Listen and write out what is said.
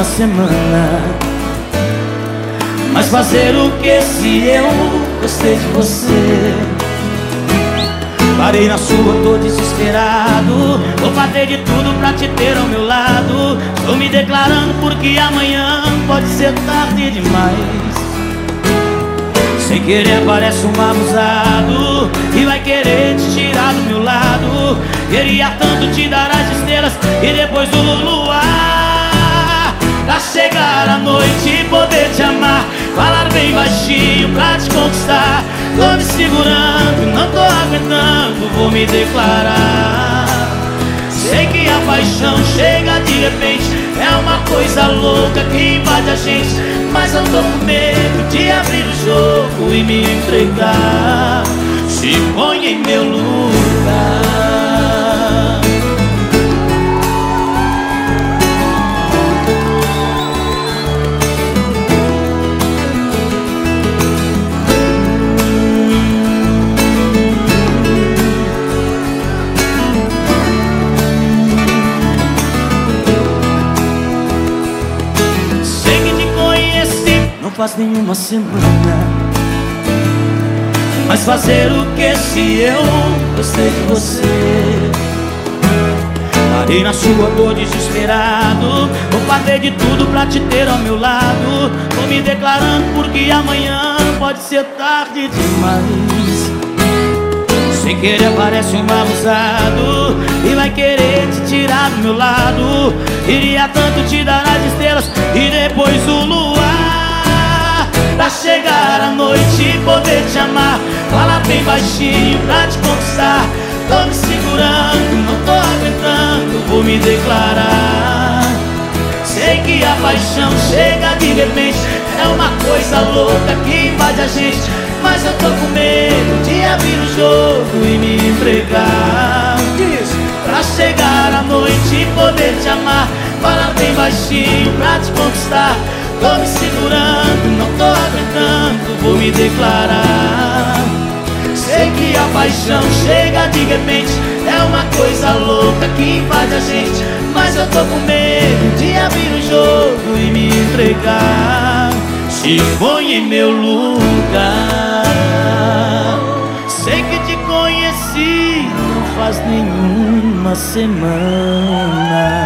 semana. Mas fazer o que se eu gostei de você? Parei na sua, tô desesperado. Vou fazer de tudo pra te ter ao meu lado. Tô me declarando porque amanhã pode ser tarde demais. Sem querer parece um abusado e vai querer te tirar do meu lado. Queria tanto te dar as estrelas e depois o luar, pra chegar à noite e poder te amar. Falar bem baixinho pra te conquistar. Tô me segurando, não tô aguentando, vou me declarar. Sei que a paixão chega de repente, é uma coisa louca que invade a gente. Mas eu tô com medo de abrir o jogo e me entregar. Se põe em meu lugar. Faz nenhuma semana. Mas fazer o que se eu gostei de você? Parei na sua, tô desesperado. Vou fazer de tudo pra te ter ao meu lado. Tô me declarando porque amanhã pode ser tarde demais. Sem querer parece um abusado e vai querer te tirar do meu lado. Iria tanto te dar as estrelas e depois o luar, pra chegar à noite e poder te amar. Fala bem baixinho pra te conquistar. Tô me segurando, não tô aguentando, vou me declarar. Sei que a paixão chega de repente, é uma coisa louca que invade a gente. Mas eu tô com medo de abrir o jogo e me entregar. Pra chegar à noite e poder te amar. Fala bem baixinho pra te conquistar. Tô me segurando, não tô aguentando, vou me declarar. Sei que a paixão chega de repente, é uma coisa louca que invade a gente. Mas eu tô com medo de abrir o jogo e me entregar. Se põe em meu lugar. Sei que te conheci não faz nenhuma semana.